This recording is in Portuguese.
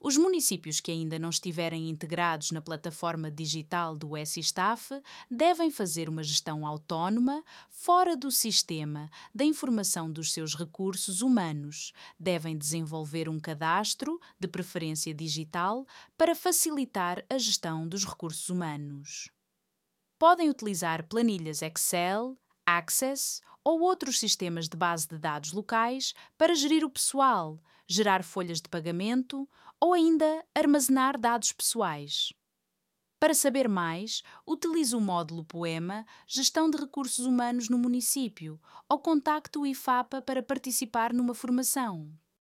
Os municípios que ainda não estiverem integrados na plataforma digital do SISTAF devem fazer uma gestão autónoma, fora do sistema, da informação dos seus recursos humanos. Devem desenvolver um cadastro, de preferência digital, para facilitar a gestão dos recursos humanos. Podem utilizar planilhas Excel, Access ou outros sistemas de base de dados locais para gerir o pessoal, gerar folhas de pagamento ou ainda armazenar dados pessoais. Para saber mais, utilize o módulo Poema Gestão de Recursos Humanos no Município ou contacte o IFAPA para participar numa formação.